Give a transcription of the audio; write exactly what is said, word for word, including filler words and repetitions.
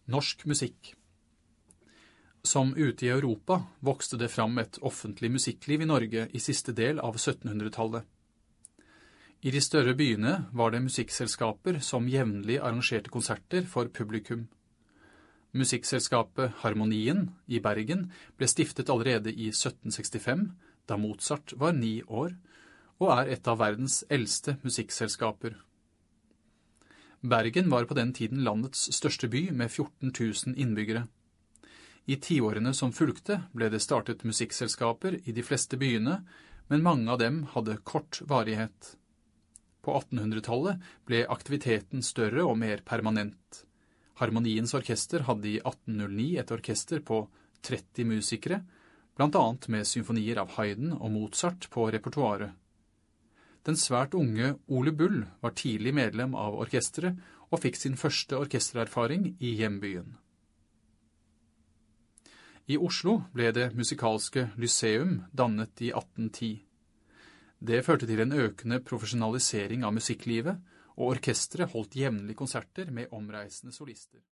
Norsk musikk. Som ute i Europa vokste det fram et offentlig musikkliv i Norge i siste del av syttenhundretallet. I de større byene var det musikkselskaper som jevnlig arrangerte konserter for publikum. Musikkselskapet Harmonien i Bergen ble stiftet allerede i sytten sekstifem, da Mozart var ni år, og er et av verdens eldste musikkselskaper. Bergen var på den tiden landets største by med fjorten tusen innbyggere. I tiårene som fulgte ble det startet musikkselskaper i de fleste byene, men mange av dem hadde kort varighet. På attenhundretallet ble aktiviteten større og mer permanent. Harmoniens orkester hadde i atten null ni et orkester på tretti musikere, blant annet med symfonier av Haydn og Mozart på repertoaret. Den svært unge Ole Bull var tidlig medlem av orkestret og fikk sin første orkestererfaring i hjembyen. I Oslo ble det musikalske Lyceum dannet i atten ti. Det førte til en økende profesjonalisering av musikklivet, og orkestret holdt jevnlig konserter med omreisende solister.